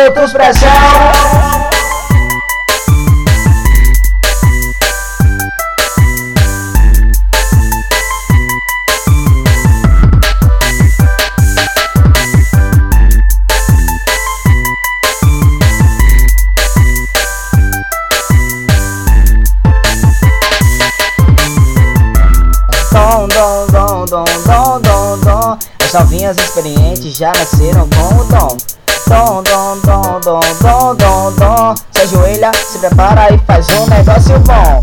outros pressão. Dom. As novinhas experientes já nasceram com o dom. Dom. Se ajoelha, se prepara e faz um negócio bom.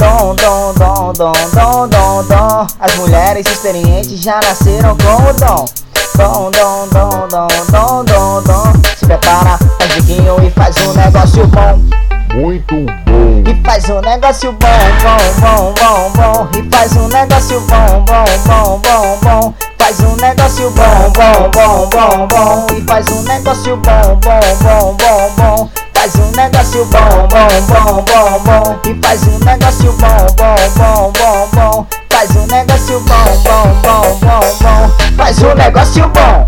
Dom. As mulheres experientes já nasceram com o dom. Dom. Se prepara, faz biquinho e faz um negócio bom. Muito bom. E faz um negócio bom. E faz um negócio bom. Faz um negócio bom. E faz um negócio bom. Faz um negócio bom. E faz um negócio bom. Faz um negócio bom. Faz um negócio bom.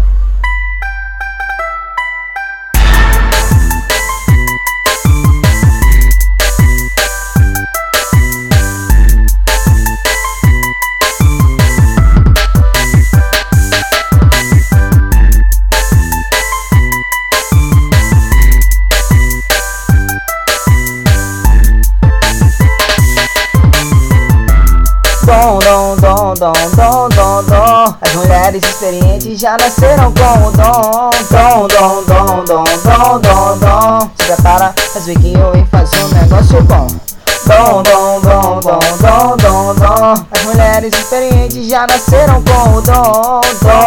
Dom. As mulheres experientes já nasceram com o dom. Dom. Se prepara, faz biquinho e faz um negócio bom. Dom. As mulheres experientes já nasceram com o dom.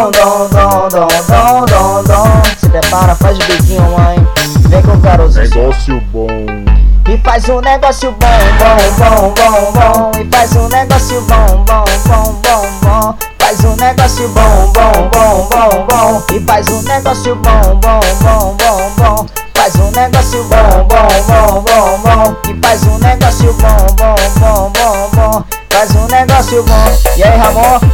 Dom. Se prepara, faz biquinho, mãe. Vem com o caroço. Negócio bom. E faz um negócio bom. E faz um negócio bom. Faz um negócio bom. E faz um negócio bom. Faz um negócio bom. E faz um negócio bom. Faz um negócio bom. E aí, Ramon?